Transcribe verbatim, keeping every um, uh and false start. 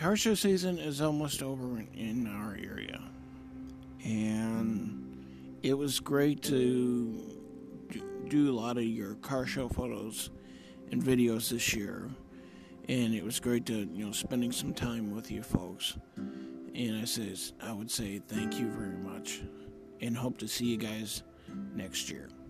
car show season is almost over in, in our area. And it was great to do a lot of your car show photos and videos this year. And it was great to, you know, spending some time with you folks. And I says, I would say thank you very much. And hope to see you guys next year.